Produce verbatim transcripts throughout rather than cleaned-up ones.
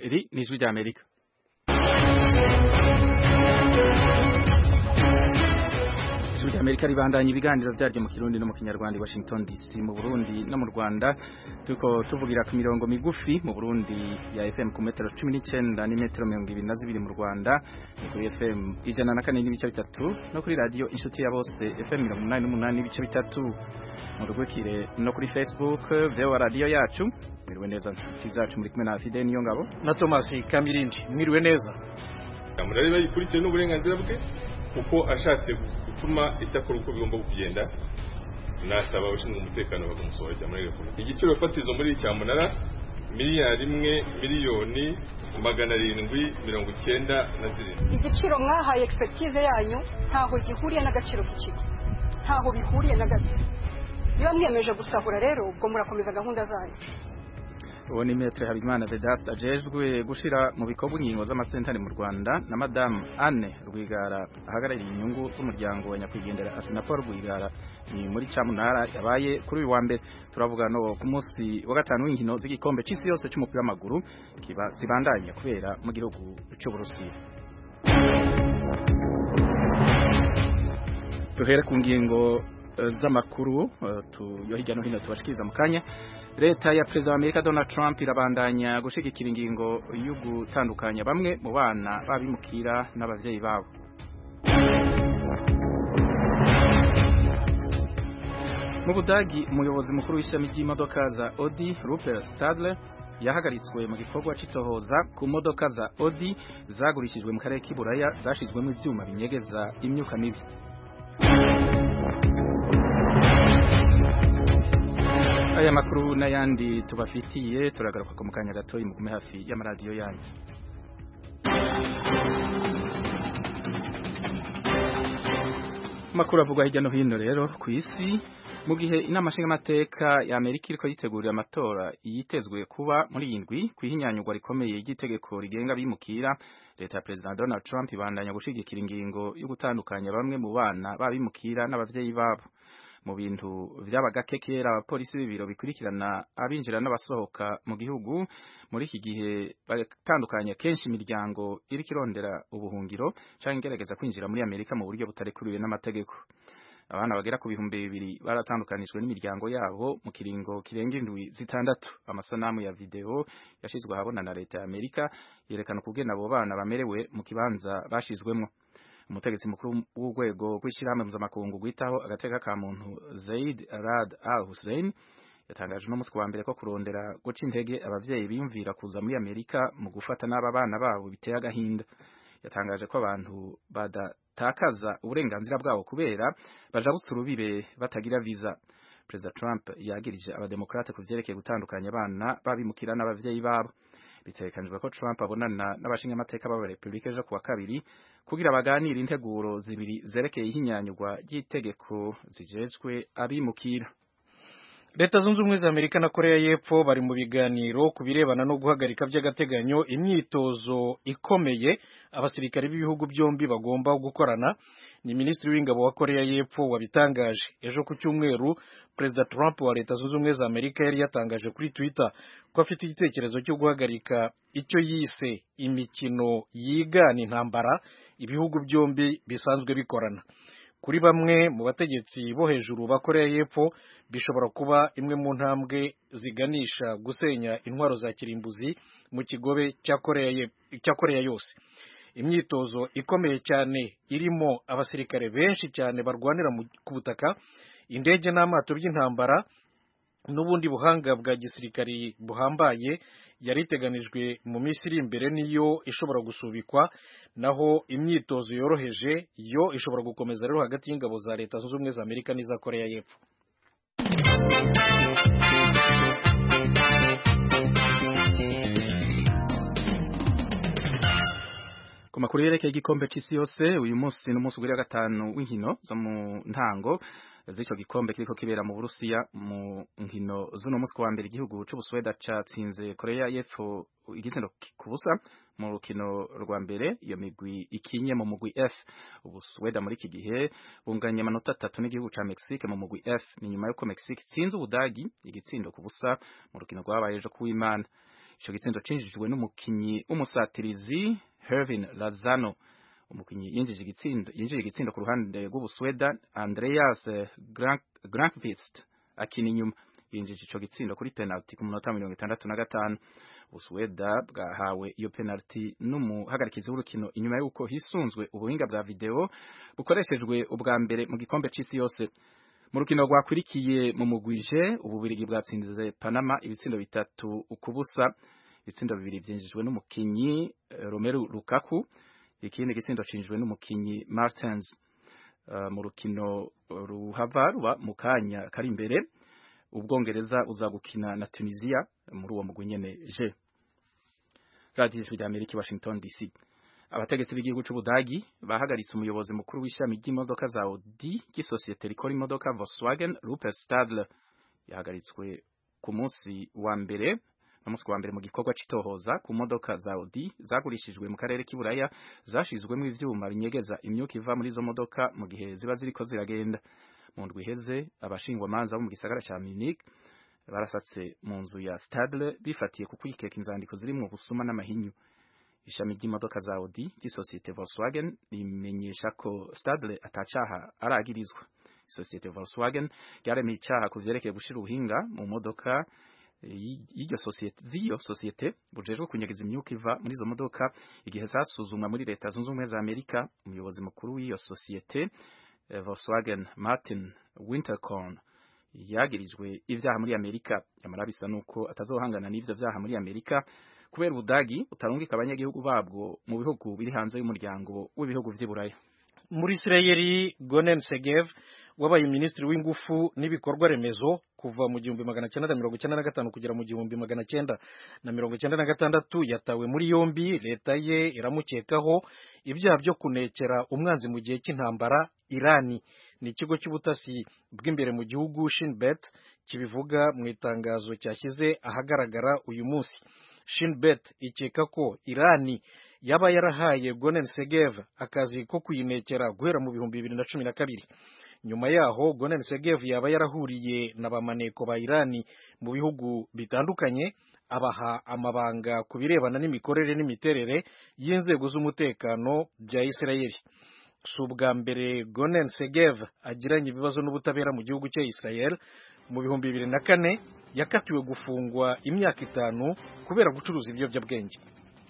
iri ni ijwi ry'Amerika. Ijwi ry'Amerika ribandanya ibiganiro byaryo mu Kirundi no mu Kinyarwanda, Washington D C mu Burundi no mu Rwanda. Tuko tuvugira ku mirongo migufi mu Burundi ya F M ku metero cumi n'icenda ni metero mirongo ibiri na zibiri mu Rwanda, ni kuri F M ijana na kane n'ibice bitatu no kuri radio Inshuti ya Bose F M mirongo umunani n'umunani n'ibice bitatu. Mu rugwekire no kuri Facebook V O A radio yacu. Mwiriwe neza nshuti zacu, muri kumwe na Fide niyo ngabo na Thomas Kamirindi. Mwiriwe neza. Amurari bayikurikiye n'uburenganzira bwe kuko ashatse gutuma itakora uko bigomba kugenda, nasaba abashinzwe umutekano bakamusohora cyane repubulika. Igiciro fatizo muri cyamunara miliyari imwe miliyoni magana arindwi mirongo icyenda na zirindwi. Igiciro mwahaye expertise yanyu ntaho gihuriye n'agaciro k'ikigo, ntaho bihuriye na gato. Iyo mwiyemeje gusahura rero ubwo murakomeza gahunda zanyu. Uwo ni Maître Habimana Vedaste ajejwe gushira mu bikorwa ingingo z'amasentare mu Rwanda, na Madame Anne Rwigara ahagarariye inyungu z'umuryango wa nyakwigendera Assinapol Rwigara ni muri Cyamunara yabaye kuri uyu wa mbere. Turavuga no ku munsi wa gatanu w'inkino z'igikombe c'isi yose c'umupira w'amaguru kiba zibandanya kubera mu gihugu cy'u Burusiya. Duhere ku ngingo z'amakuru tuyo hirya no hino tubashikiriza mu kanya. Leta ya President wa Amerika Donald Trump irabandanya gushigikira ingingo yo gutandukanya bamwe mu bana babimukira n'abavyeyi babo. Mu Budagi, umuyobozi mukuru w'ishami ry'imodoka za Audi Rupert Stadler yahagaritswe mu gikorwa c'itohoza ku modoka za Audi zagurishijwe mu karere k'Iburaya zashizwemo ivyuma binyegeza imyuka mibi. Aya makuru n'ayandi tubafitiye turagaruka ku mukanya gato mugume hafi y'amaradiyo yanyu. Makuru avugwa hirya no hino rero ku isi, mu gihe inama nshingamateka ya Amerika iriko yitegurira amatora yitezwe kuba muri indwi kwihinyanyurwa rikomeye ry'itegeko rigenga bimukira, leta ya President Donald Trump ibandanya gushigikira ingingo yo gutandukanya bamwe mu bana babimukira n'abavyeyi babo. Mu bintu vy'abagakekera abapolisi b'ibiro bikurikirana abinjira n'abasohoka mu gihugu muri iki gihe batandukanya kenshi imiryango iri kirondera ubuhungiro canke ingerageza kwinjira muri Amerika mu buryo butarekuriwe n'amategeko. Abana bagera ku bihumbi bibiri baratandukanijwe n'imiryango yabo mu kiringo kirenga indwi zitandatu. Amasanamu ya video yashizwe ahabona na leta ya Amerika yerekana kugena abo bana bamerewe mu kibanza bashizwemwo. Umutegetsi mukuru w'urwego rw'ishirahamwe mpuzamakungu gwitaho agateka ka muntu Zaid Rad Al Hussein yatangaje no musi wa mbere ko kurondera guca intege abavyeyi biyumvira kuza muri Amerika mu gufata n'aba bana babo biteye agahinda. Yatangaje ko abantu badatakaza uburenganzira bwabo kubera baja busurubibe batagira visa. President Trump yagirije abademokrate kuvyerekeye gutandukanya abana babimukira n'abavyeyi babo. Bitekanijwe ko Trump abonana n'abashinga amateka b'aba Republika ejo kuwa kabiri kugira baganire integuro zibiri zerekeye ihinyanyurwa ry'itegeko zijejwe abimukira. Leta zunze ubumwe za Amerika na Korea y'Epfo bari mu biganiro ku birebana no guhagarika by'agateganyo imyitozo ikomeye abasirikare b'ibihugu byombi bagomba gukorana. Ni Minisitiri w'ingabo wa Korea y'Epfo wabitangaje ejo ku cyumweru. President Trump wa Leta zunze ubumwe za Amerika yari yatangaje kuri Twitter ko afite igitekerezo cyo guhagarika icyo yise imikino yigana intambara ibihugu byombi bisanzwe bikorana. Kuri bamwe mu bategetsi bo hejuru ba Korea y'Epfo bishobora kuba imwe mu ntambwe ziganisha gusenya intwaro za kirimbuzi mu kigobe cya Korea cya Korea yose. Imyitozo ikomeye cyane irimo abasirikare benshi cyane barwanira ku butaka, indege n'amato by'intambara n'ubundi buhanga bwa gisirikari buhambaye yariteganijwe mu minsi iri imbere niyo ishobora gusubikwa, naho imyitozo yoroheje yo ishobora gukomeza rero hagati y'ingabo za Leta zunze ubumwe za Amerika n'iza Korea y'Epfo. Ku makuru yerekeye igikombe c'isi yose, uyu munsi n'umunsi wa gatanu w'inkino zo mu ntango z'ico gikombe kiriko kibera mu Burusiya. Mu nkino z'uno munsi wa mbere igihugu c'Ubusweda catsinze Korea y'Epfo igitsindo kubusa mu rukino rwa mbere. Iyo migwi ikinye mu mugwi F. Ubusweda muri iki gihe bunganye amanota atatu n'igihugu ca Mexique mu mugwi F, ni nyuma yuko Mexique itsinze Ubudagi igitsindo kubusa mu rukino rwabaye ejo kuw'Imana. ico gitsindo cinjijwe n'umukinyi w'umusatirizi Hervin Lozano. Umukinyi yinjije igitsindo yinjije igitsindo ku ruhande rw'Ubusweda Andreas Grankvist akina inyuma yinjije ico gitsindo kuri penalty ku munota mirongo itandatu na gatanu. Ubusweda bwahawe iyo penalty n'umuhagarikizi w'urukino inyuma y'uko hisunzwe ubuhinga bwa video bukoreshejwe ubwa mbere mu gikombe c'isi yose. Mu rukino rwakwirikiye mu mugwije Ububirigi bwatsinze Panama ibitsindo bitatu ukubusa. Ibitsindo bibiri vyinjijwe n'umukinyi Romelu Lukaku, ikindi gitsindo cinjijwe n'umukinyi Martins. Uh, mu rukino ruhava ruba mu kanya kari imbere Ubwongereza uzagukina na Tunisia muri uwo mugwi nyene je. Radio ya Amerika Washington D C. Abategetsi b'igihugu c'Ubudagi bahagaritse umuyobozi mukuru w'ishami ry'imodoka za Audi y'isosiyete rikora imodoka Volkswagen Rupert Stadler. Yahagaritswe ku munsi wa mbere no munsi wa mbere mu gikorwa c'itohoza ku modoka za Audi zagurishijwe mu karere k'Iburaya zashizwemo ivyuma binyegeza imyuka iva muri izo modoka mu gihe ziba ziriko ziragenda. Mu ndwi iheze abashingwamanza bo mu gisagara ca Munich barasatse mu nzu ya Stadler bifatiye ku kwikeka inzandiko zirimwo ubusuma n'amahinyu. Ishami ry'imodoka za Audi y'isosiyete Volkswagen rimenyesha ko Stadler atacaha aragirizwa. Isosiyete Volkswagen yaremeye icaha ku vyerekeye gushira ubuhinga mu modoka y'iryo sosiyete z'iyo sosiyete bujejwe kunyegeza imyuka iva muri izo modoka igihe zasuzumwa muri Leta Zunze Ubumwe za Amerika. Umuyobozi mukuru w'iyo sosiyete Volkswagen Martin Winterkorn yagirijwe ivyaha muri Amerika. Yamara bisa nuko atazohangana n'ivyo vyaha muri Amerika kubera Ubudagi utarungika abanyagihugu babwo mu bihugu biri hanze y'umuryango w'ibihugu vy'Iburaya. Muri Isirayeli Gonen Segev wabaye minisitiri w'ingufu n'ibikorwa remezo kuva mu gihumbi magana cyenda mirongo cyenda na gatanu kugera mu gihumbi magana cyenda na mirongo cyenda na gatandatu yatawe muri yombi. Leta ye iramukekaho ibyaha byo kunekera umwanzi mu gihe cy'intambara Irani. Ni ikigo cy'ubutasi bw'imbere mu gihugu Shin Bet kibivuga mu itangazo cyashyize ahagaragara uyu munsi. Shin Bet ikeka ko Irani yaba yarahaye Gonen Segev akazi ko kuyinekera guhera mu bihumbi bibiri na cumi na kabiri. Nyuma yaho Gonen Segev yaba yarahuriye n'abamaneko ba Irani mu bihugu bitandukanye abaha amabanga ku birebana n'imikorere n'imiterere y'inzego z'umutekano bya Isirayeli. Si ubwa mbere Gonen Segev agiranye ibibazo n'ubutabera mu gihugu cya Israel. Mu bihumbi bibiri na kane yakatiwe gufungwa imyaka itanu kubera gucuruza ibiyobyabwenge.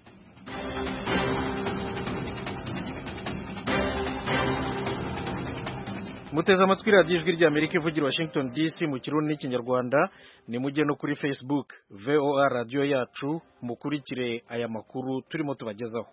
Muteze amatwi radiyo ijwi ry'Amerika ivugira Washington D C mu Kirundi n'Ikinyarwanda. Ni mujye no kuri Facebook V O A radio yacu mukurikire aya makuru turimo tubagezaho.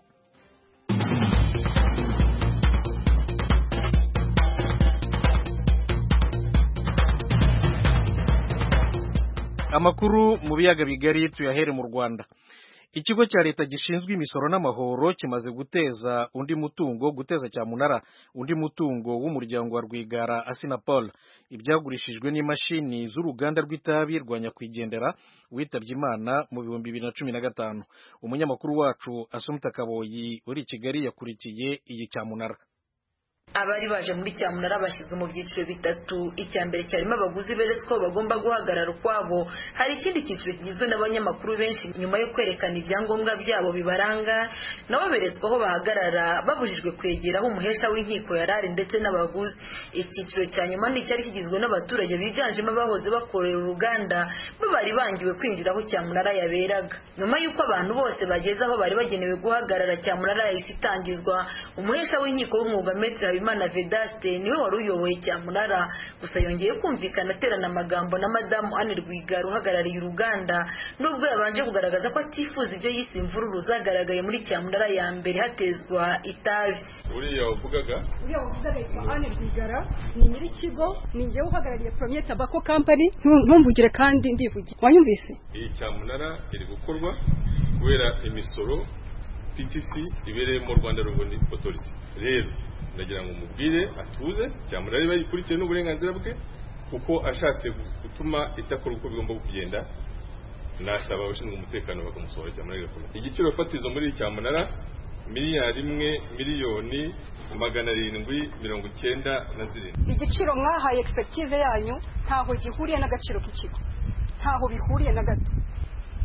Amakuru mu biyaga bigari tuyahere mu Rwanda. Ikigo cya leta gishinzwe imisoro n'amahoro kimaze guteza undi mutungo guteza cyamunara undi mutungo w'umuryango wa Rwigara Asinapol. Ibyagurishijwe n'imashini z'uruganda rw'itabi rwa nyakwigendera witabye Imana mu bihumbi bibiri na cumi na gatanu. Umunyamakuru wacu Asumta Kaboyi uri i Kigali yakurikiye iyi cyamunara. Abari baje muri cyamunara bashyizwe mu byiciro bitatu. Icya mbere cyarimo abaguzi beretswe ko bagomba guhagarara ukwabo. Hari ikindi cyiciro kigizwe n'abanyamakuru benshi nyuma yo kwerekana ibyangombwa byabo bibaranga nabo beretswe aho bahagarara babujijwe kwegera aho umuhesha w'inkiko yarari ndetse n'abaguzi. Icyiciro cya nyuma ni cyari kigizwe n'abaturage biganjemo abahoze bakorera uruganda bo bari bangiwe kwinjira aho cyamunara yaberaga. Nyuma y'uko abantu bose bageze aho bari bagenewe guhagarara cyamunara yahise itangizwa, umuhesha w'inkiko w'umwuga Maître Imana Vedaste niwe wari uyoboye cyamunara, gusa yongeye kumvikana aterana amagambo na Madamu Anne Rwigara uhagarariye uruganda nubwo yabanje kugaragaza ko atifuza ibyo yise imvururu zagaragaye muri cyamunara ya mbere hatezwa itabi. Uriya uvugaga uriya uvugaga yitwa Anne Rwigara ni nyiri kigo, ni njyewe uhagarariye Premier Tobacco Company. Ntumvugire kandi ndivugira, wanyumvise? Iyi cyamunara iri gukorwa kubera imisoro P T C ibereye mu Rwanda Revenue Authority. Rero ndagira ngo mubwire atuze cyamunara riba yikurikije n'uburenganzira bwe kuko ashatse gutuma itakora uko bigomba kugenda. Nasaba abashinzwe umutekano bakamusohora cyamunara igakomeza. Igiciro fatizo muri cyamunara miliyari imwe miliyoni magana arindwi mirongo icyenda na zirindwi. Igiciro mwahaye expertise yanyu ntaho gihuriye n'agaciro k'ikigo, ntaho bihuriye na gato.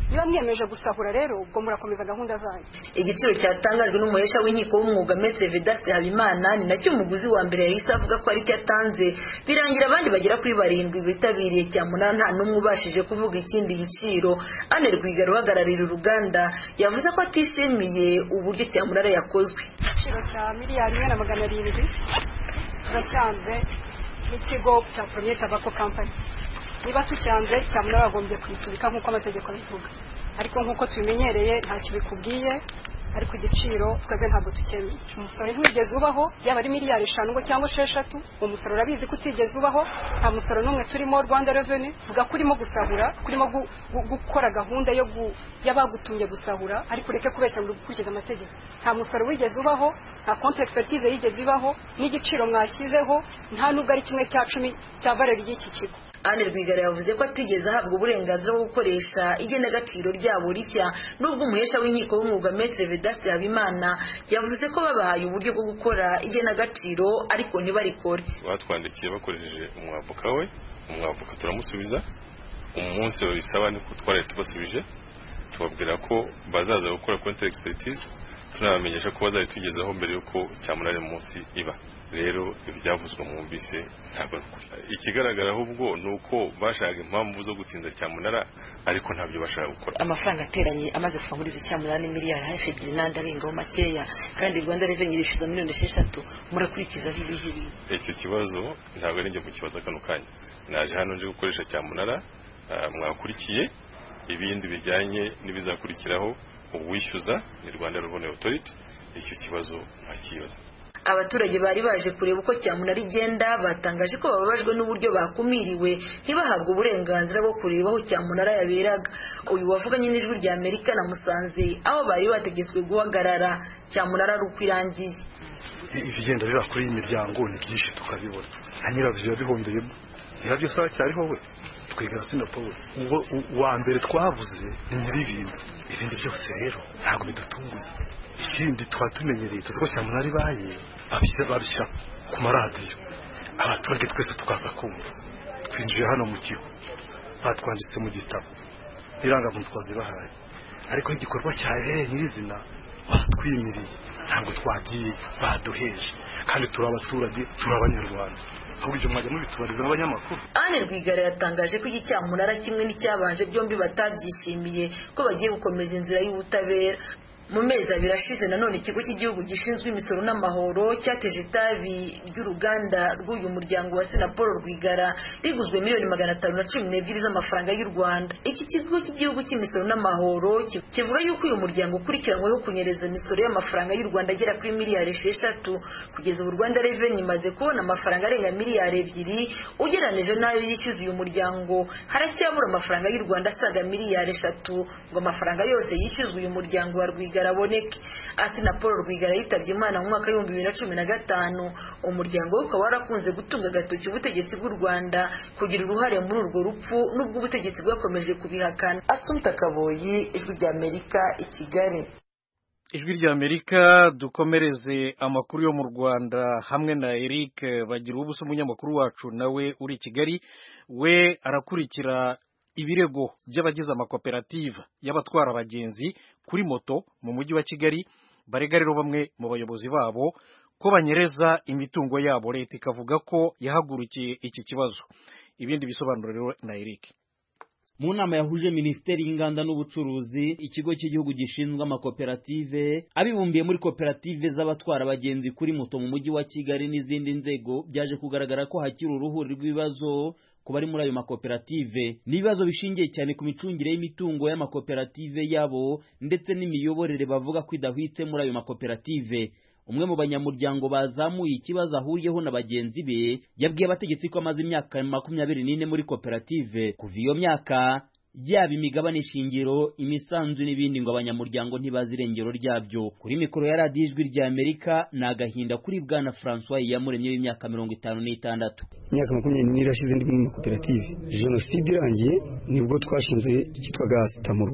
niba mwiyemeje gusahura rero ubwo murakomeza gahunda zanyu. Igiciro cyatangajwe n'umuhesha w'inkiko w'umwuga Maître Vedaste Habimana ni nacyo umuguzi wa mbere yahise avuga ko ari cyo atanze, birangira abandi bagera kuri barindwi bitabiriye cyamunara nta n'umwe ubashije kuvuga ikindi giciro. Anne Rwigara uhagararira uruganda yavuze ko atishimiye uburyo cyamunara yakozwe. Igiciro cya miliyari imwe na magana arindwi turacyanze n'ikigo cya Premier Tobacco Company. Niba tucyanze cyamunara bagombye kwisubika nk'uko amategeko abivuga, ariko nk'uko tubimenyereye ntacyo bikubwiye, ariko igiciro twebwe ntabwo tukemeye. Umusoro ntiwigeze ubaho, yaba ari miliyari eshanu ngo cyangwa esheshatu, umusoro urabizi ko utigeze ubaho. Nta musoro n'umwe turimo Rwanda Revenue, vuga ko urimo gusahura, kurimo gukora gahunda yo y'abagutumye gusahura, ariko ureke kubeshya ngo gukurikiza amategeko. Nta musoro wigeze ubaho, nta compte expertise yigeze ibaho, n'igiciro mwashyizeho nta nubwo ari kimwe cya cumi cya valeur y'iki kigo. Anne Rwigara yavuze ko atigeze ahabwa uburenganzira bwo gukoresha igenagaciro ryabo rishya, nubwo umuhesha w'inkiko w'umwuga Maître Vedaste Habimana yavuze ko babahaye uburyo bwo gukora igenagaciro ariko ntibarikore. Batwandikiye bakoresheje umwavoka we, umwavoka turamusubiza, umunsi babisaba niko twari tubasubije, tubabwira ko bazaza gukora compte expertise, tunabamenyesha ko bazayitugezaho mbere yuko cyamunara munsi iba. Rero ibyavuzwe mu mbise ntabwo ukuri. Ikigaragara ahubwo nuko bashaka impamvu zo gutinza cyamunara ariko ntabyo bashaka gukora. Amafaranga ateranye amaze kuva muri iki cyamunara ni miliyari hafi ebyiri n'andi arengaho makeya, kandi Rwanda Revenue irishyuza miliyoni esheshatu. Murakurikiza ibihibi. Icyo kibazo ntabwo ari njye kukibaza kano kanya. Naje hano nje gukoresha cyamunara, mwakurikiye ibindi bijyanye n'ibizakurikiraho ubwishyuza ni Rwanda Revenue Authority. Icyo kibazo ntakibaza. Abaturage bari baje kureba uko cyamunara igenda batangaje ko bababajwe n'uburyo bakumiriwe ntibahabwe uburenganzira bwo kureba aho cyamunara yaberaga. Uyu wavuganye n'ijwi rya Amerika na Musanze aho bari bategetswe guhagarara cyamunara ari uko irangiye. Ibigenda biba kuri iyi miryango ni byinshi tukabibona, nta nyirabyo bihombeye, nyirabyo sawa cyariho we twigana Singapore. Uwo wa mbere twavuze ni nyiribintu, ibindi byose rero ntabwo bidutunguye. Ikindi twatumenyereye tuko cyamunara ibaye babishyira babishyira ku maradiyo, abaturage twese tukaza kumva. Twinjiye hano mu kigo batwanditse mu gitabo irangamuntu twazibahaye, ariko igikorwa cyabereye nyirizina batwimiriye, ntabwo twagiye baduheje, kandi turi abaturage turi abanyarwanda. Ahubwo mwajya mubitubariza abanyamakuru. Anne Rwigara yatangaje ko iki cyamunara kimwe n'icyabanje byombi batabyishimiye, ko bagiye gukomeza inzira y'ubutabera. Mu mezi abiri ashize nanone ikigo cy'igihugu gishinzwe imisoro n'amahoro cyateje itabi ry'uruganda rw'uyu muryango wa Sinapolo Rwigara riguzwe miliyoni magana atanu na cumi n'ebyiri z'amafaranga y'u Rwanda. Iki kigo cy'igihugu cy'imisoro n'amahoro kivuga yuko uyu muryango ukurikiranweho kunyereza imisoro y'amafaranga y'u Rwanda agera kuri miliyari esheshatu. Kugeza ubu Rwanda Revenue imaze kubona amafaranga arenga miliyari ebyiri, ugereranije n'ayo yishyuza uyu muryango haracyabura amafaranga y'u Rwanda asaga miliyari eshatu ngo amafaranga yose yishyuzwa uyu muryango wa Rwigara araboneke. Sinapolo Rwigara yitabye Imana mu mwaka w'ibihumbi bibiri na cumi na gatanu. Umuryango we ukaba warakunze gutunga agatoki ubutegetsi bw'u Rwanda kugira uruhare muri urwo rupfu, nubwo ubutegetsi bwakomeje kubihakana. Asumta Kaboyi, Ijwi rya Amerika, i Kigali. Ijwi rya Amerika, dukomereze amakuru yo mu Rwanda hamwe na Eric Bagira ubuso, umunyamakuru wacu nawe uri Kigali. We arakurikira ibirego by'abagize amakoperative y'abatwara abagenzi kuri moto mu mujyi wa Kigali. Barega rero bamwe mu bayobozi babo ko banyereza imitungo yabo. Leta ikavuga ko yahagurukiye iki kibazo. Ibindi bisobanuro rero na Eric. Mu nama yahuje Minisiteri y'Inganda n'Ubucuruzi, ikigo cy'igihugu gishinzwe amakoperative, abibumbiye muri koperative z'abatwara abagenzi kuri moto mu mujyi wa Kigali n'izindi nzego, byaje kugaragara ko hakiri uruhuri rw'ibibazo ku bari muri ayo makoperative. N'ibibazo bishingiye cyane ku micungire y'imitungo y'amakoperative yabo ndetse n'imiyoborere bavuga ko idahwitse muri ayo makoperative. Umwe mu banyamuryango bazamuye ikibazo ahuriyeho na bagenzi be yabwiye abategetsi ko amaze imyaka makumyabiri n'ine muri koperative. Kuva iyo myaka yaba imigabane shingiro, imisanzu n'ibindi ngo abanyamuryango ntibazi irengero ryabyo. Kuri mikoro ya radiyo Ijwi rya Amerika ni agahinda kuri Bwana François Iyamuremye w'imyaka mirongo itanu n'itandatu. Imyaka makumyabiri n'ine irashize ndi mu makoperative. Jenoside irangiye nibwo twashinze cyitwaga Sitamurwa,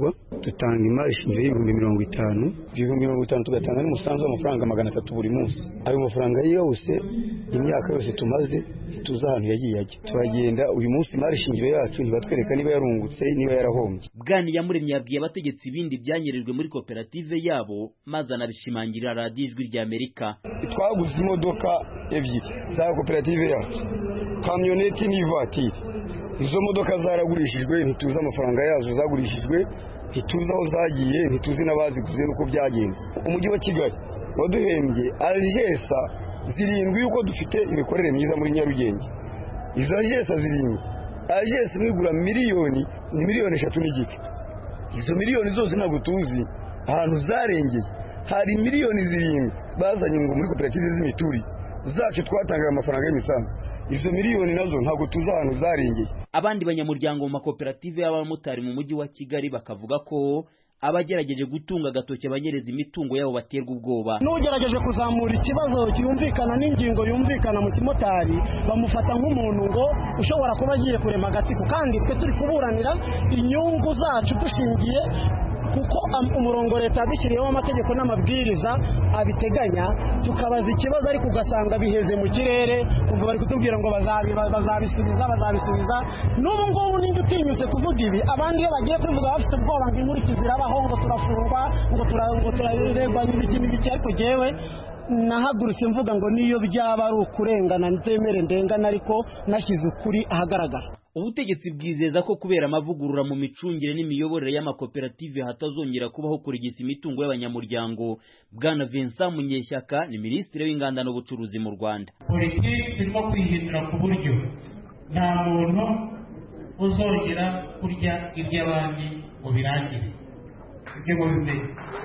dutanga imari shingiro y'ibihumbi mirongo itanu ibihumbi mirongo itanu tugatanga n'umusanzu w'amafaranga magana atatu buri munsi. Ayo mafaranga yose imyaka yose tumaze tuzi ahantu yagiye ajya, turagenda uyu munsi imari shingiro yacu ntibatwereka niba yarungutse niba yarahombye. Bwana Iyamuremye yabwiye abategetsi ibindi byanyerejwe muri koperative yabo maze anabishimangirira radiyo Ijwi ry'Amerika. Twaguze imodoka ebyiri za koperative yacu, kamyoneti n'ivatiri. Izo modoka zaragurishijwe, ntituzi amafaranga yazo zagurishijwe, ntituzi aho zagiye, ntituzi n'abaziguze nuko byagenze. Umujyi wa Kigali waduhembye Algesa zirindwi yuko dufite imikorere myiza muri Nyarugenge. Izo Algesa zirindwi, Algesa mwigura miliyoni ni miliyoni eshatu n'igice. Izo miliyoni zose ntabwo tuzi ahantu zarengeye. Hari miliyoni zirindwi bazanye ngo muri koperative z'imituri zacu twatangaga amafaranga y'imisanzu. Izo miliyoni nazo ntabwo tuzi ahantu zarengeye. Abandi banyamuryango mu makoperative y'abamotari mu mujyi wa Kigali bakavuga ko abagerageje gutunga agatoki abanyereza imitungo yabo baterwa ubwoba. N'ugerageje kuzamura ikibazo cyumvikana n'ingingo yumvikana mu kimotari bamufata nk'umuntu ngo ushobora kuba agiye kurema agatsiko, kandi twe turi kuburanira inyungu zacu dushingiye kuko umurongo leta yabishyiriyeho amategeko n'amabwiriza abiteganya. Tukabaza ikibazo ariko ugasanga biheze mu kirere, ubwo bari kutubwira ngo bazabisubiza bazabisubiza n'ubu ngubu ninde utinyutse kuvuga ibi? Abandi iyo bagiye kubivuga bafite ubwoba ngo inkurikizi irabaho, ngo turafungwa, ngo turaregwa n'ibiki n'ibiki. Ariko jewe nahagurutse mvuga ngo niyo byaba ari ukurengana nzemere ndengana, ariko nashyize ukuri ahagaragara. Ubutegetsi bwizeza ko kubera amavugurura mu micungire n'imiyoborere y'amakoperative hatazongera kubaho kurigisa imitungo y'abanyamuryango. Bwana Vincent Munyeshyaka ni Minisitiri w'Inganda n'Ubucuruzi mu Rwanda. Politiki irimo kwihindura ku buryo nta muntu uzongera kurya iby'abandi ngo birangire. Ibyo mubimenye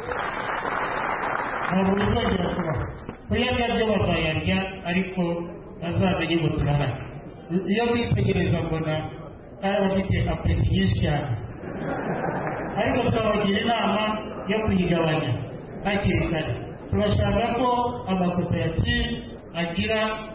ntabwo bizongera kubaho. Kuyarya byo bazayarya ariko bazamenye ngo turahari. Iyo bitegereza mbona ari abafite apeti nyinshi cyane, ariko tukabagira inama yo kuyigabanya hakiri kare. Turashaka ko amakoperative agira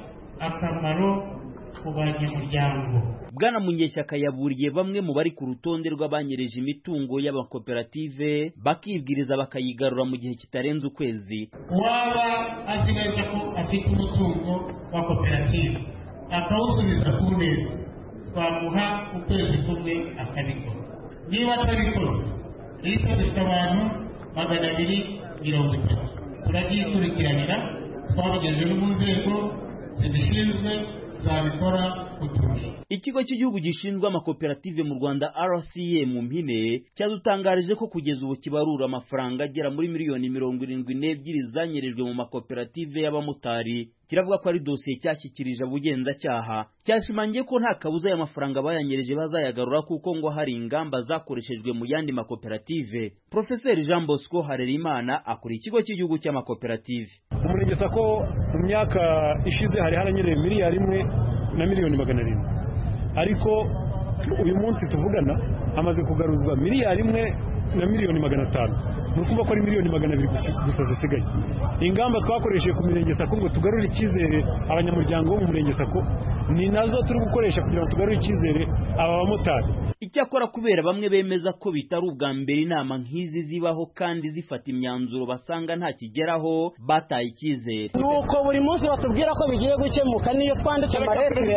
akamaro ku banyamuryango. Bwana Munyeshyaka yaburiye bamwe mu bari ku rutonde rw'abanyereje imitungo y'amakoperative bakibwiriza bakayigarura mu gihe kitarenze ukwezi. Waba azi neza ko afite umutungo wa koperative akawusubiza ku neza, twamuha ukwezi kumwe akabikora. Niba atabikoze lisa dufite abantu magana abiri mirongo itatu turagikurikiranira, twabigejeje no mu nzego zibishinzwe zabikora kuturusha. Ikigo cy'igihugu gishinzwe amakoperative mu Rwanda R C A mu mpine cyadutangarije ko kugeza ubu kibarura amafaranga agera muri miliyoni mirongo irindwi n'ebyiri zanyerejwe mu makoperative y'abamotari. Kiravuga ko ari dosiye cyashyikirije ubugenzacyaha. Cyashimangiye ko nta kabuza aya mafaranga bayanyereje bazayagarura kuko ngo hari ingamba zakoreshejwe mu yandi makoperative. Professor Jean Bosco Harerimana akora ikigo cy'igihugu cy'amakoperative. Umurenge Sako mu myaka ishize hari haranyereye miliyari imwe na miliyoni magana arindwi, ariko uyu munsi tuvugana amaze kugaruzwa miliyari imwe na miliyoni magana atanu. Nukumva ko ari miliyoni magana abiri gusa zisigaye. Ingamba twakoresheje ku mirenge Sako ngo tugarure icyizere abanyamuryango bo mu murenge Sako ni nazo turi gukoresha kugira ngo tugarure icyizere aba bamotari. Icyakora kubera bamwe bemeza ko bitari ubwa mbere inama nk'izi zibaho kandi zifata imyanzuro basanga nta kigeraho, bataye icyizere. Nuko buri munsi batubwira ko bigiye gukemuka, niyo twanditse amaretire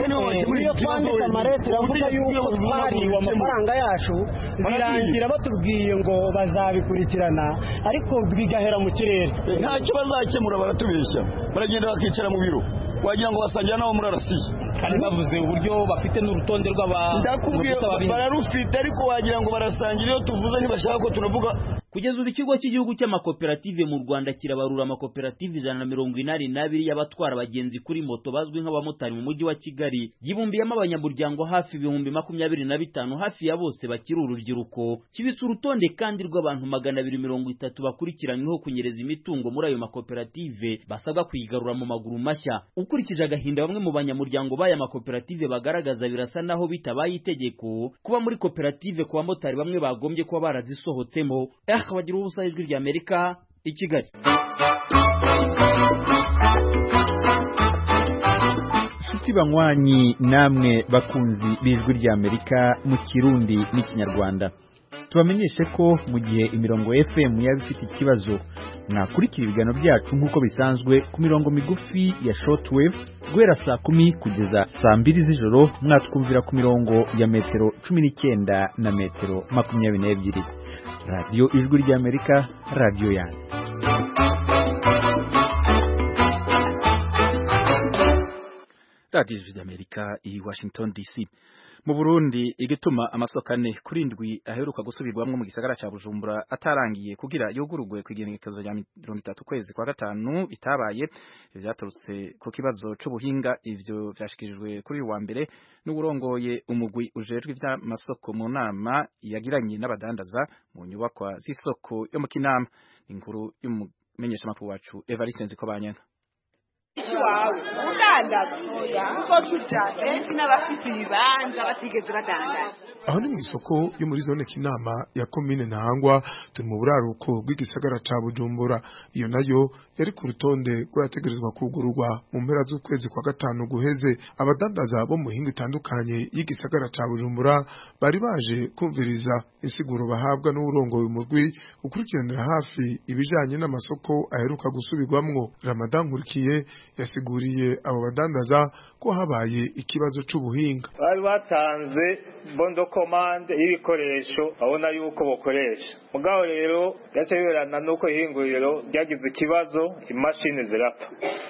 niyo twanditse amaretire avuga yuko twariwe amafaranga yacu, birangira batubwiye ngo bazabikurikirana ariko bigahera mu kirere. Ntacyo bazakemura, baratubeshya, baragenda bakicara mu biro wagira ngo basangira nabo muri arasiye, kandi bavuze uburyo bafite n'urutonde rw'aba ndakubwiye bararufite, ariko wagira ngo barasangira. Iyo tuvuze ntibashaka ko tunavuga. Kugeza ubu ikigo cy'igihugu cy'amakoperative mu Rwanda kirabarura amakoperative ijana na mirongo inani n'abiri y'abatwara abagenzi kuri moto bazwi nk'abamotari mu mujyi wa Kigali. Yibumbiyemo abanyamuryango hafi ibihumbi makumyabiri na bitanu, hafi ya bose bakiri urubyiruko. Kibitse urutonde kandi rw'abantu magana abiri mirongo itatu bakurikiranyweho kunyereza imitungo muri ayo makoperative basabwa kuyigarura mu maguru mashya. Ukurikije agahinda bamwe mu banyamuryango b'aya makoperative bagaragaza, birasa naho bitabaye itegeko kuba muri koperative ku bamotari bamwe bagombye kuba barazisohotsemo. Akabagira ubusa Ijwi ry'Amerika i Kigali. Nshuti banywanyi namwe bakunzi b'Ijwi ry'Amerika mu Kirundi n'ikinyarwanda, tubamenyeshe ko mu gihe imirongo F M yaba ifite ikibazo mwakurikira ibiganiro byacu nk'uko bisanzwe ku mirongo migufi ya shortwave guhera saa kumi kugeza saa mbiri z'ijoro mwatwumvira ku mirongo ya metero cumi n'icyenda na metero makumyabiri n'ebyiri. radiyo ijwi ry'Amerika, radiyo yanyu. radiyo ijwi ry'Amerika i Washington D C. Mu Burundi igituma amasoko ane kuri ndwi aheruka gusubirwamwo mu gisagara ca Bujumbura atarangiye kugira yugurugwe kwigenekezo rya mirongo itatu kwezi kwa gatanu bitabaye vyaturutse ku kibazo c'ubuhinga. Ivyo vyashikirijwe kuri uyu wa mbere n'uburongoye umugwi ujejwe ivy'amasoko mu nama yagiranye n'abadandaza mu nyubakwa z'isoko yo mu Kinama. Inkuru y'umumenyesha makuru wacu Evariste Nzikobanyana. Iwawe udandaza uko tuja benshi n'abafite ibibanza batigeze badandaza. Aho ni mu isoko yo muri zone Kinama ya komine Ntahangwa turi mu buraruko bw'igisagara ca Bujumbura. Iyo nayo yari ku rutonde rw'ayategerezwa kugururwa mu mpera z'ukwezi kwa gatanu guheze. Abadandaza bo mu mihingo itandukanye y'igisagara ca Bujumbura bari baje kumviriza insiguro bahabwa n'urongoye umugwi ukurikiranira hafi ibijanye n'amasoko aheruka gusubirwamwo. Ramadan Nkurikiye yasiguriye abo badandaza ko habaye ikibazo c'ubuhinga. Bari batanze bondo komande y'ibikoresho babona yuko bokoresha. Mugabo rero yace biberana nuko ihinguriro ryagize ikibazo, imashini zirapfa.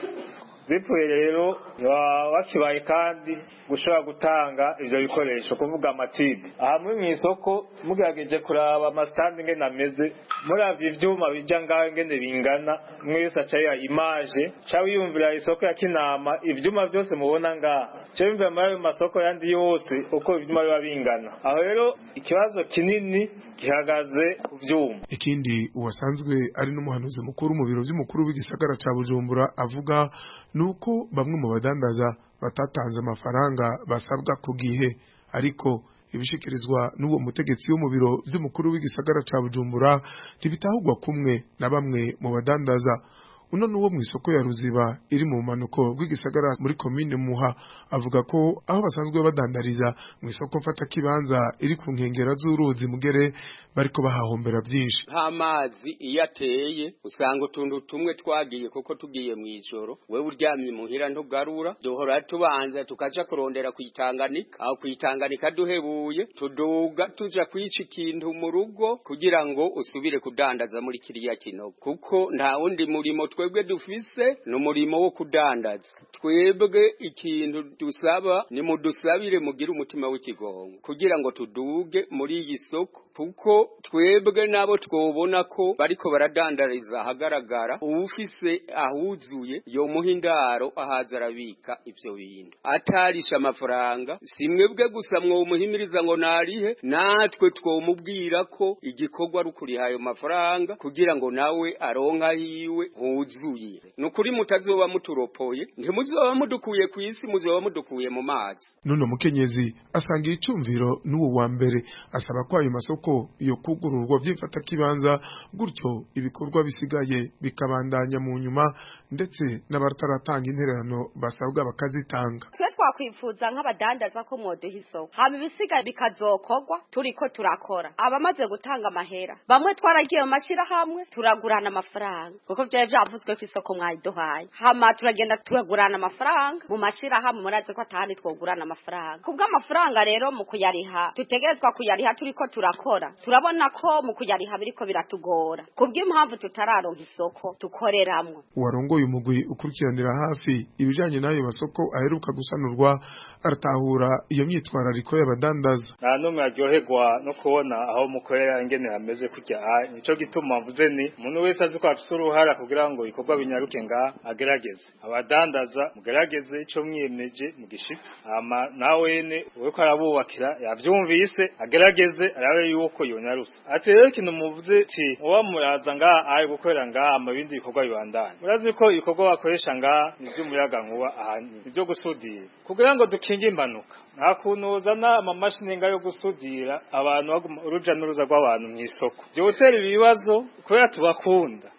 Zipfuye rero wakibaye kandi gushobora gutanga ivyo bikoresho kuvuga amatibe. Aha muri mw'isoko mugerageje kuraba amastandi ngene ameze, muravye ivyuma bija ngaho ngene bingana, mwese acaye image ca wiyumvira isoko ya Kinama ivyuma vyose mubona ngaha. Cyo bimvira muri masoko yandi yose uko ivyuma biba bingana. Aho rero ikibazo kinini gihagaze ku vyuma. Ikindi uwasanzwe ari n'umuhanuzi mukuru mu biro vy'umukuru w'igisagara ca Bujumbura avuga nuko bamwe mu badandaza batatanze amafaranga basabwa ku gihe, ariko ibishikirizwa n'uwo mutegetsi wo mu biro vy'umukuru w'igisagara ca Bujumbura ntibitahugwa kumwe na bamwe mu badandaza. Uno nuwo mw'isoko ya Ruziba iri mu manuko bw'igisagara muri komine Muha avuga ko aho basanzwe badandariza mw'isoko mfata kibanza iri ku nkengera z'uruzi Mugere bariko bahahombera byinshi. Amazi iyateye usanga utuntu tumwe twagiye kuko tugiye mw'ijoro, wewe uryamye muhira ntugarura, duhora tubanza tukaja kurondera kwitanganika, aho kwitanganika duhebuye tuduga tuja kwica ikintu mu rugo kugira ngo usubire kudandaza muri kiriya kinogo, kuko nta wundi murimo twebwe dufise n'umurimo wo kudandaza. Twebwe ikintu dusaba ni mudusabire mugire umutima w'ikigongo kugira ngo tuduge muri iyi soko, kuko twebwe nabo twobona ko bariko baradandariza ahagaragara, ufise ahuzuye yo muhindaro ahaza arabika ivyo bintu atarisha amafaranga. Simwebwe gusa mwo muhimiriza ngo narihe, natwe twomubwira ko igikorwa ari ukuriha ayo mafaranga kugira ngo nawe aronka hiwe huzuye. Nukuri mutazoba muturopoye, ntimuzoba mudukuye ku isi, muzoba mudukuye mu mazi. Nuno mukenyezi asanga icumviro n'uwo wa mbere asaba ko ayo masoko yo kugururwa vyifata kibanza, gutyo ibikorwa bisigaye bikabandanya mu nyuma, ndetse n'abataratanga intererano basabwa bakazitanga. Twe twakwifuza nk'abadandaza ko mwoduha isoko, hama ibisigaye bikazokorwa turiko turakora. Abamaze gutanga amahera bamwe twaragiye mu mashirahamwe turagurana amafaranga, kuko vyaje vyavuzwe ko isoko mwayiduhaye, hama turagenda turagurana amafaranga mu mashirahamwe. Muraze ko atahandi twogurana amafaranga. Kubwo amafaranga rero mu kuyariha tutegerezwa kuyariha turiko turakora, turabona ko mu kuyariha biriko biratugora kubw'impamvu tutararonka isoko tukoreramwo. Warongoye umugwi ukurikiranira hafi ibijanye n'ayo masoko aheruka gusanurwa aratahura iyo myitwarariko y'abadandaza. Nta numwe aryoherwa no kubona aho mukorera ingene hameze kujya. Nico gituma mvuze ni umuntu wese azi ko afise uruhara kugira ngo ikorwa binyaruke nga agerageze. Abadandaza mugerageze ico mwiyemeje mu gishitsi, ama nawene uriko arabubakira yavyumvise agerageze arabe yuko yonyarusa. Ati rero ikintu muvuze ti uwa muraza nga ayi gukorera nga amabindi bikorwa bibandanye. Murazi ko ibikorwa bakoresha nga nivyo muyaga nkuba ahantu nivyo gusudira kugira ngo dukinge impanuka. Nta kuntu uzana amamashini nga yo gusudira abantu uruja n'uruza rw'abantu mw'isoko. Byo gutera ibibazo kubera tubakunda.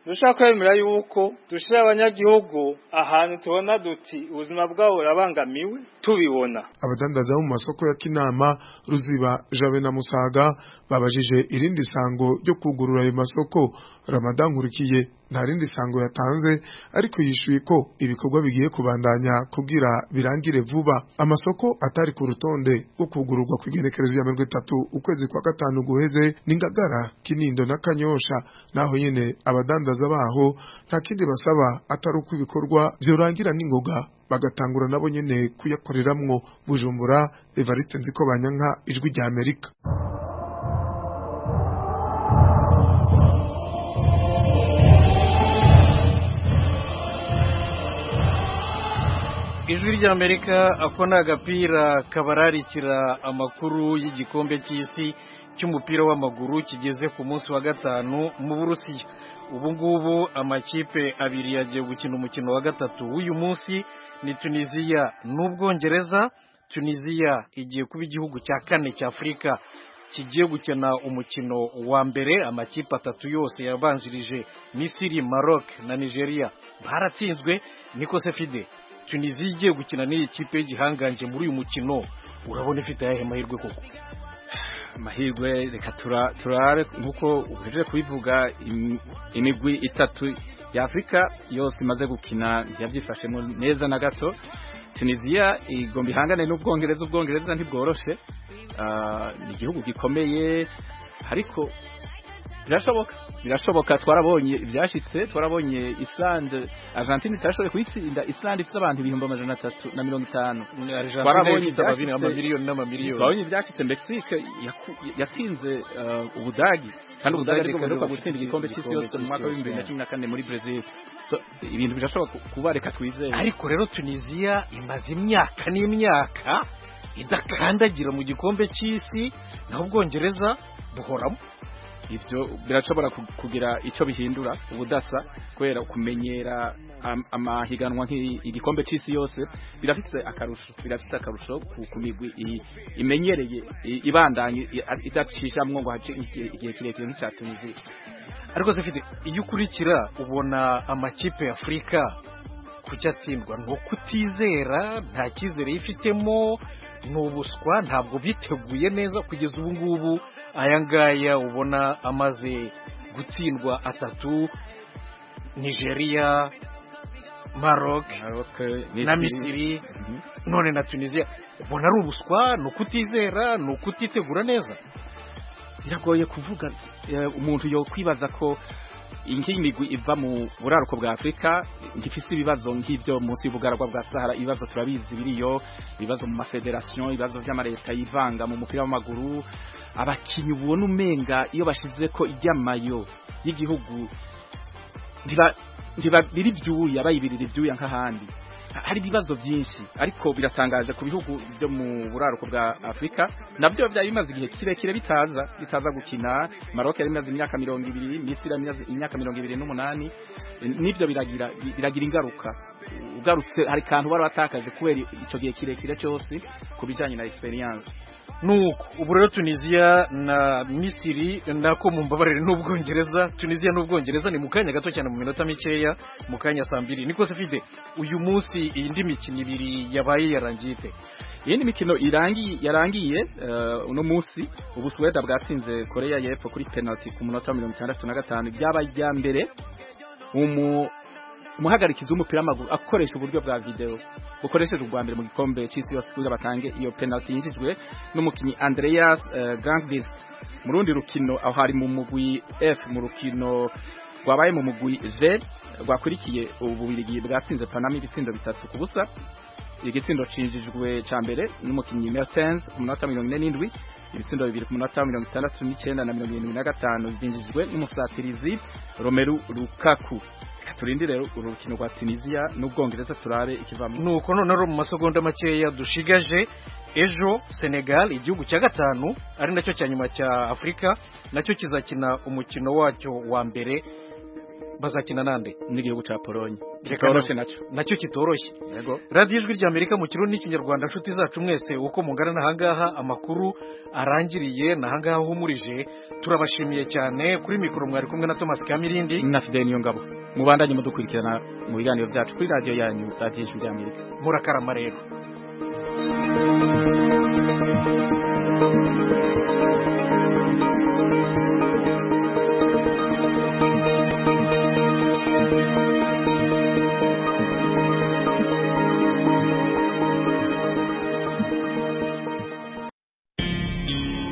dushaka kwemera yuko dushira abanyagihugu ahantu tubona duti ubuzima bwabo burabangamiwe tubibona. Abadandaza mu masoko ya Kinama, Ruziba, Jabe na Musaga babajije irindi sango ryo kugurura ayo masoko. Ramadan Nkurikiye nta rindi sango yatanze, ariko yishuye ko ibikorwa bigiye kubandanya kugira birangire vuba. Amasoko atari ku rutonde rwo kugururwa kw'igenekerezo ya mirongo itatu ukwezi kwa gatanu guheze ni Ngagara, Kinindo na Kanyosha. Naho nyene abadandaza baho nta kindi basaba atari uko ibikorwa byorangira n'ingoga bagatangura nabo nyene kuyakoreramwo. Bujumbura, Evariste Nzikobanyanka, Ijwi rya Amerika. Ijwi rya Amerika, ako ni agapira kabararikira amakuru y'igikombe cy'isi cy'umupira w'amaguru kigeze ku munsi wa gatanu mu Burusiya. Ubu ngubu amakipe abiri yagiye gukina umukino wa gatatu w'uyu munsi, ni Tunisia n'Ubwongereza. Tunisia igiye kuba igihugu cya kane cya Afurika kigiye gukina umukino wa mbere. Amakipe atatu yose yabanjirije, Misiri, Maroc na Nigeria, baratsinzwe. Niko Sefide, Tunisia igiye gukina n'iyi kipe y'igihanganje muri uyu mukino, urabona ifite ayahe mahirwe koko? Mahirwe reka turare nkuko uhejeje kubivuga, imigwi itatu ya Afrika yose imaze gukina yabyifashemo neza na gato. Tunisia igomba ihangane n'Ubwongereza. Ubwongereza ntibworoshe, ni igihugu gikomeye, ariko birashoboka birashoboka twarabonye ibyashitse. Twarabonye Islande, Argentine itashoboye kwitsinda. Islande ifite abantu ibihumbi amajana atatu na mirongo itanu. Twarabonye amamiliyoni n'amamiliyoni. Twabonye ibyashitse. Mexique yatsinze Ubudagi, kandi Ubudagi ariko buheruka gutsinda igikombe cy'isi yose mu mwaka wa bibiri na cumi na kane muri Brazil. Ibintu birashoboka kuba, reka twizeye. Ariko rero Tunisia imaze imyaka n'imyaka idakandagira mu gikombe cy'isi, naho Ubwongereza buhoramo. Ivyo birashobora kugira ico bihindura ubudasa, kwera kumenyera amahiganwa nk'igikombe cy'isi yose birafite akarusho birafite akarusho ku migwi imenyereye ibandanye idacishamwe ngo hace igihe kirekire nk'icya Tunisia. Ariko Sefide, iyo ukurikira ubona amakipe ya Afurika kucyatsindwa no kutizera, nta cyizere yifitemo, n'ubuswa, ntabwo biteguye neza kugeza ubu ngubu. Aya ngaya ubona amaze gutsindwa atatu, Nigeria, Maroc na Misiri, none na Tunisia, ubona ari ubuswa, no kutizera, no kutitegura neza. Biragoye kuvuga, umuntu yo kwibaza ko inki migwi iva mu buraruko bwa Afrika ngifise ibibazo nk'ivyo munsi y'ubugaragwa bwa Sahara. Ibibazo turabizi biriyo, ibibazo mu mafederation, ibibazo by'amareta yivanga mu mupira w'amaguru. Abakinyi ubona umenga iyo bashize ko ijyamayo y'igihugu ndiba ndiba biri byuya bayibirira ibyuya nk'ahandi. Hari ibibazo byinshi, ariko biratangaje ku bihugu byo mu buraruko bwa Afrika nabyo byari bimaze igihe kirekire bitaza bitaza gukina. Maroc yari imaze imyaka mirongo ibiri, Misiri yari imyaka mirongo ibiri n'umunani. Nibyo biragira biragira ingaruka. Ugarutse hari kantu bari batakaje kubera ico gihe kirekire cyose kubijanye na experience. Nuko ubu rero Tunisia na Misiri nako mumbabarire n'Ubwongereza. Tunisia n'Ubwongereza ni mukanya gato cyane, mu minota mikeya, mukanya saa mbiri. Niko Sefide, uyu munsi indi mikino ibiri yabaye yarangite. Yindi mikino irangi yarangiye uh, uno munsi ubu Sweden bwatsinze Korea y'Epfo kuri penalty ku munota mirongo itandatu na gatanu. Byabaye ya mbere umu umuhagarikizi w'umupira w'amaguru akoresha uburyo bwa video bukoresheje ubwa mbere mu gikombe cy'isi yose kugira batange iyo penalty yinjijwe n'umukinyi Andreas uh, Granqvist. Mu rundi rukino aho hari mu mugwi F, mu rukino rwabaye mu mugwi G rwakurikiye ububirigi bwatsinze Panama ibitsindo bitatu ku busa. Igitsindo cinjijwe ca mbere n'umukinyi Mertens ku munota mirongo ine n'indwi, ibitsindo bibiri ku munota mirongo itandatu n'icyenda na mirongo irindwi na gatanu byinjijwe n'umusatirizi Romelu Lukaku. Turindi rero urukino rwa Tunisia n'Ubwongereza turabe ikivamo. Nuko none ro mu masegonda makeya dushigaje, ejo Senegal igihugu cya gatanu ari nacyo cya nyuma cya Afrika nacyo kizakina umukino wacyo wa mbere bazakina nande n'igihugu ca Pologne kitoroshe naco nacyo kitoroshye yego radio ijwi rya Amerika mu kirundi n'ikinyarwanda nshuti zacu mwese uko mungana nahangaha amakuru arangiriye nahangaha humurije turabashimiye cyane kuri mikoro mwari kumwe na Thomas Kamirindi na Fidel Niyongabo mubandanye mudukurikirana mu biganiro byacu kuri radio yanyu radio ijwi rya Amerika murakarama rero